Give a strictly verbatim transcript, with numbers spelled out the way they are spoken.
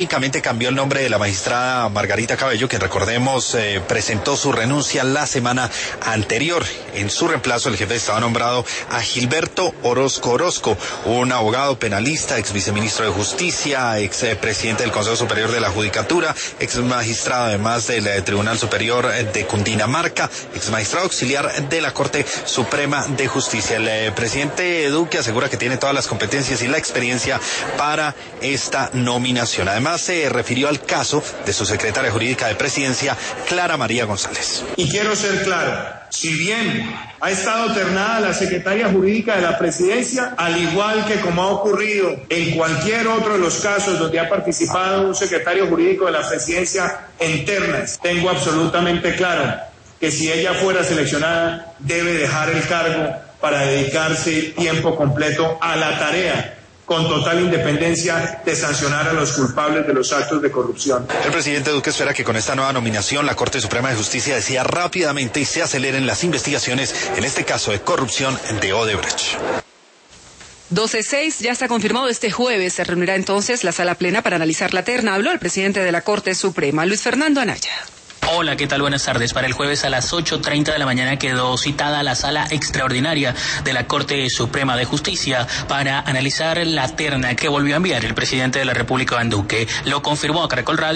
Únicamente cambió el nombre de la magistrada Margarita Cabello, que recordemos eh, presentó su renuncia la semana anterior. En su reemplazo, el jefe estaba nombrado a Gilberto Orozco Orozco, un abogado penalista, ex viceministro de Justicia, ex eh, presidente del Consejo Superior de la Judicatura, ex magistrado además del eh, Tribunal Superior de Cundinamarca, ex magistrado auxiliar de la Corte Suprema de Justicia. El eh, presidente Duque asegura que tiene todas las competencias y la experiencia para esta nominación. Además, se refirió al caso de su secretaria jurídica de Presidencia, Clara María González. Y quiero ser claro, si bien ha estado ternada la secretaria jurídica de la Presidencia, al igual que como ha ocurrido en cualquier otro de los casos donde ha participado un secretario jurídico de la Presidencia en ternas, tengo absolutamente claro que si ella fuera seleccionada debe dejar el cargo para dedicarse tiempo completo a la tarea, con total independencia, de sancionar a los culpables de los actos de corrupción. El presidente Duque espera que con esta nueva nominación la Corte Suprema de Justicia decida rápidamente y se aceleren las investigaciones en este caso de corrupción de Odebrecht. doce seis, ya está confirmado este jueves. Se reunirá entonces la sala plena para analizar la terna. Habló el presidente de la Corte Suprema, Luis Fernando Anaya. Hola, ¿qué tal? Buenas tardes. Para el jueves a las ocho treinta de la mañana quedó citada la sala extraordinaria de la Corte Suprema de Justicia para analizar la terna que volvió a enviar el presidente de la República, Iván Duque. Lo confirmó a Caracol Radio.